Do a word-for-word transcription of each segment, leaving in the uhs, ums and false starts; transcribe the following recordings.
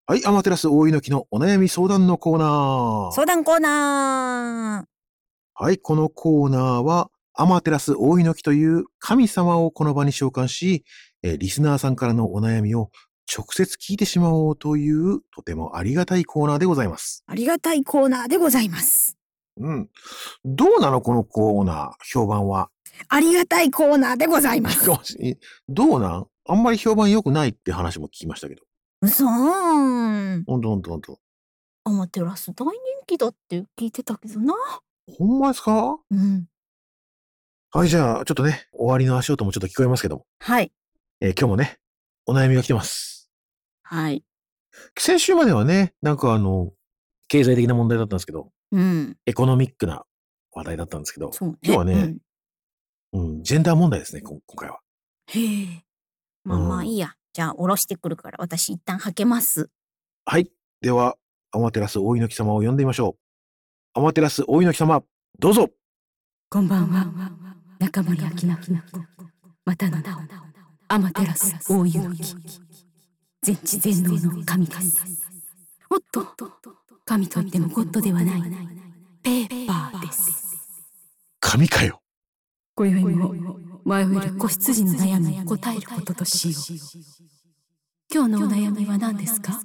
はい、アマテラス大猪木のお悩み相談のコーナー。 相談コーナー。 はい、このコーナーは、アマテラス大猪木という神様をこの場に召喚し、えーリスナーさんからのお悩みを直接聞いてしまおうという、とてもありがたいコーナーでございます。 ありがたいコーナーでございます。 うん。どうなのこのコーナー、評判は。 ありがたいコーナーでございます。 どうなんあんまり評判良くないって話も聞きましたけど。 うそーん。 ほんとほんとほんと。 アマテラス大人気だって聞いてたけどな。 ほんまですか？ うん。 はい、じゃあ、ちょっとね、終わりの足音もちょっと聞こえますけども。 はい。 えー今日もね、お悩みが来てます。 はい。 先週まではね、なんかあの、経済的な問題だったんですけど、 うん。 エコノミックな話題だったんですけど、 そうね。 今日はね、 うんうん、ジェンダー問題ですね、こ今回は。 へえ。まあまあいいや。じゃあ、下ろしてくるから、私一旦はけます。 はい。では、アマテラス大猪木様を呼んでみましょう。アマテラス大猪木様、どうぞ。 こんばんは。中森明菜。またの名を、アマテラス大猪木。全知全能の神です。おっと、神といってもゴッドではない、ペーパーです。 神かよ。 今宵も迷える子羊の悩みに答えることとしよう。今日のお悩みは何ですか？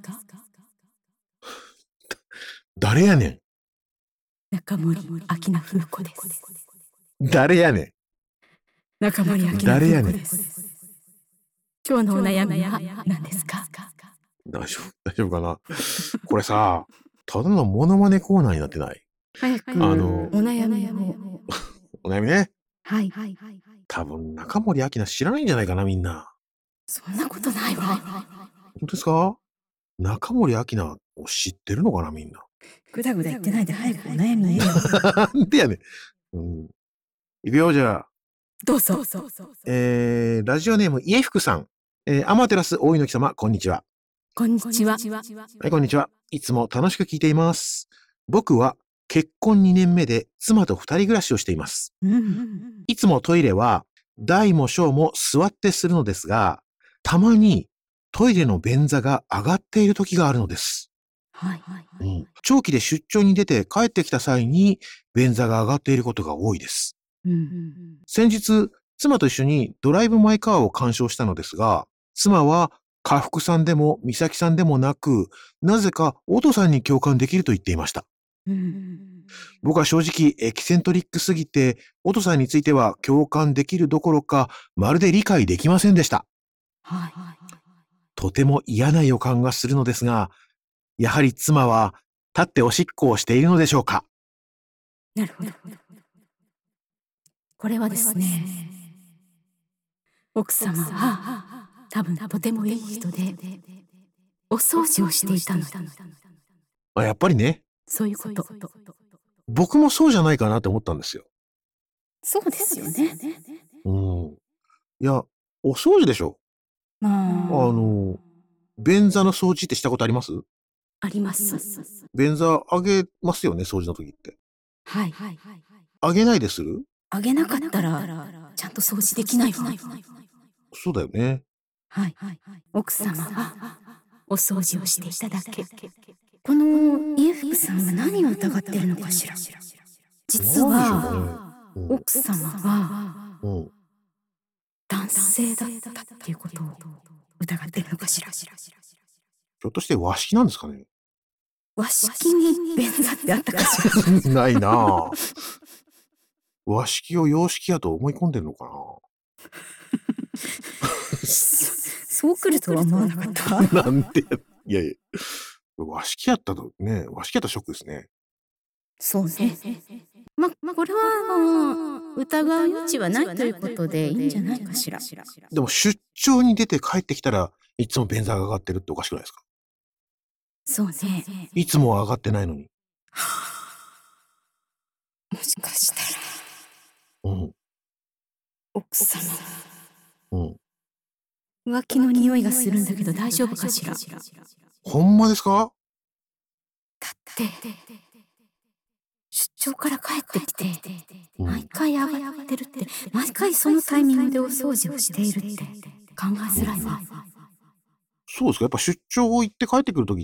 誰やねん。 中森明菜風子です。 誰やねん。 中森明菜風子です。今日のお悩みは何ですか？ 大丈夫、大丈夫かな。これさ、ただのモノマネコーナーになってない？ 早く、 あの、 お悩みを。 お悩みね。 はい。 多分、中森明菜知らないんじゃないかな、みんな。 そんなことないわ。 本当ですか？中森明菜を知ってるのかな、みんな。 ぐだぐだ言ってないで早くお悩み言えよ。 なんでやねん。うん。いくよ、じゃあ。 どうぞ。 えー、ラジオネーム、家福さん。えー、アマテラス大猪木様、こんにちは。 こんにちは。 はい、こんにちは。いつも楽しく聞いています。僕は結婚にねんめで妻と二人暮らしをしています。 うん。 いつもトイレは大も小も座ってするのですが、たまにトイレの便座が上がっている時があるのです。 はい。 うん、長期で出張に出て帰ってきた際に便座が上がっていることが多いです。 うん。 先日、妻と一緒にドライブ・マイ・カーを鑑賞したのですが、妻は家福さんでも美咲さんでもなく、なぜかオトさんに共感できると言っていました。 うん。 僕は正直エキセントリックすぎて、オトさんについては共感できるどころか、まるで理解できませんでした。 はい。 とても嫌な予感がするのですが、やはり妻は立っておしっこをしているのでしょうか。 なるほど。これはですね、奥様は多分とてもいい人で、お掃除をしていたの。 あ、やっぱりね、 そういうこと。 僕もそうじゃないかなって思ったんですよ。 そうですよね。 うん。いや、お掃除でしょ。 まああ、 の、便座の掃除ってしたことあります？ あります。 便座上げますよね、掃除の時って。 はい。 上げないでする？ あげなかったら、ちゃんと掃除できないわ。 そうだよね。 はい。奥様はお掃除をしていただけ。この家福さんは何を疑ってるのかしら。実なんでしょは、 うね。 奥様はうん。うん。 男性だったっていうことを疑ってるのかしら。 ひょっとして和式なんですかね？ 和式に便座ってあったかしら。 ないなぁ。和式を洋式やと思い込んでんのかな？ そう来るとは思わなかった。 なんでや、いやいや。和式やったとね、和式やったらショックですね。 そうね。ま、これはあの、疑う余地はないということでいいんじゃないかしら。 でも出張に出て帰ってきたらいつも便座が上がってるっておかしくないですか？ そうね。 いつもは上がってないのに。 もしかしたら、 うん。 奥様、 うん。 浮気の匂いがするんだけど大丈夫かしら。 ほんまですか？ だって、出張から帰ってきて、 うん。 毎回上がってるって、毎回そのタイミングでお掃除をしているって考えづらいわ。 そうですか。やっぱ出張行って帰ってくるときって、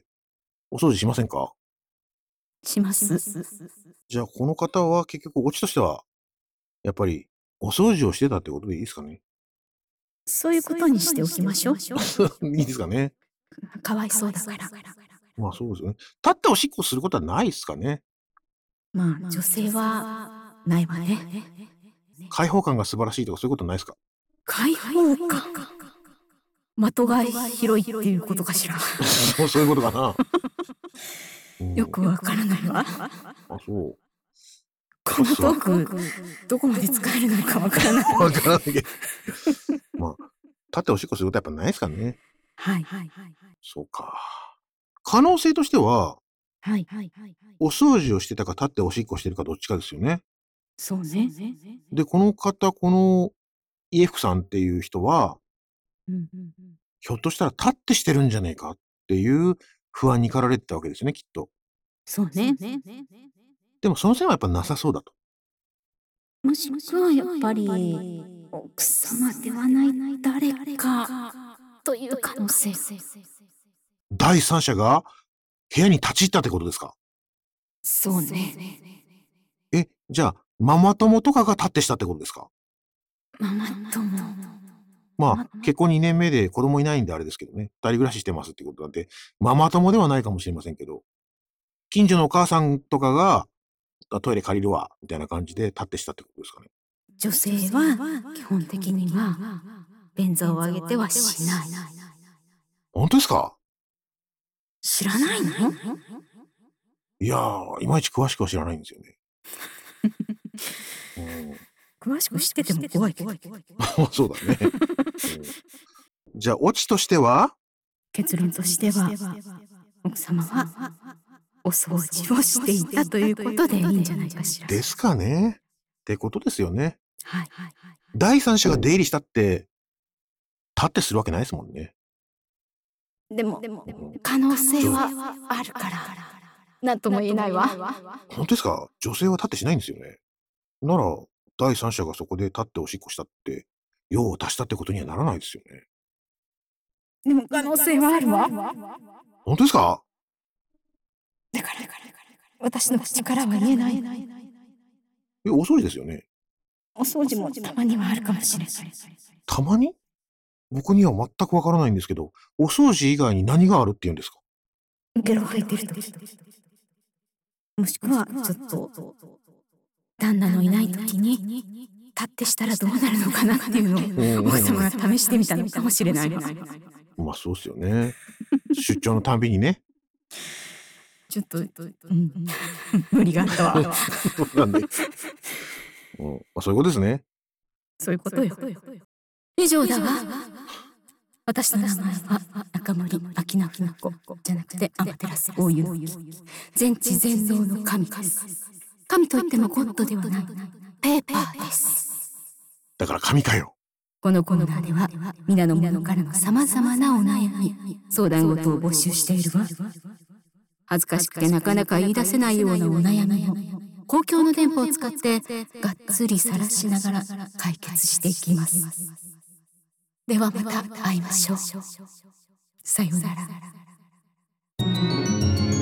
お掃除しませんか？ します。 じゃあ、この方は結局オチとしては、やっぱりお掃除をしてたってことでいいですかね？ そういうことにしておきましょう。 いいですかね？ かわいそうだから。 まあ、そうですよね。立っておしっこすることはないっすかね？ まあ、女性はないわね。 開放感が素晴らしいとかそういうことないすか？ 開放感。的が広いっていうことかしら。 そうそういうことかな。うん。 よくわからないわ。 あ、そう。 このトーク、どこまで使えるのかわからない。 わからないけど。まあ、立っておしっこすることはやっぱないすかね？ はい。 そうか。可能性としてははい。 お掃除をしてたか、立っておしっこしてるかどっちかですよね。 そうね。 で、この方、この家福さんっていう人はうん。 ひょっとしたら立ってしてるんじゃねえかっていう不安に駆られてたわけですね、きっと。 そうね。 でもその線はやっぱなさそうだと。 もしくはやっぱり、奥様ではない誰かという可能性。 第三者が部屋に立ち入ったってことですか？ そうね。 え、じゃあ、ママ友とかが立ってしたってことですか？ ママ友。 まあ、結婚にねんめで子供いないんであれですけどね、二人暮らししてますってことなんで、ママ友ではないかもしれませんけど、近所のお母さんとかが、あ、トイレ借りるわみたいな感じで立ってしたってことですかね？ 女性は基本的には便座を上げてはしない。 ほんとですか？ 知らないの？ いや、いまいち詳しくは知らないんですよね。うん。 詳しく知ってても怖いけど。 そうだね。うん。じゃあ、オチとしては？ 結論としては、奥様はお掃除をしていたということでいいんじゃないかしら。 ですかね。ってことですよね。 はい。 第三者が出入りしたって、立ってするわけないですもんね。 でも、 うん。 可能性はあるから、なんとも言えないわ。 ほんとですか？女性は立ってしないんですよね。なら、第三者がそこで立っておしっこしたって、用を足したってことにはならないですよね。 でも可能性はあるわ。 ほんとですか？ だから、私の口からは言えない。 え、お掃除ですよね？ お掃除もたまにはあるかもしれない。 たまに？僕には全くわからないんですけど、お掃除以外に何があるって言うんですか？ ゲロ吐いてる時。もしくはちょっと、旦那のいない時に、立ってしたらどうなるのかなっていうのを、奥様が試してみたのかもしれないです。 ま、そうっすよね。出張のたんびにね。 ちょっと、うん、無理があったわ。 そうなんで。うん、ま、そういうことですね。 そういうことよ。以上だわ。私の名前は中森明菜きなこじゃなくてアマテラス大湯の木。全知全能の神です。神といってもゴッドではない。ペーパーです。 だから神かよ。 このコーナーでは皆の者からの様々なお悩み、相談事を募集しているわ。恥ずかしくてなかなか言い出せないようなお悩みを公共の電波を使ってがっつり晒しながら解決していきます。ではまた会いましょう。さようなら。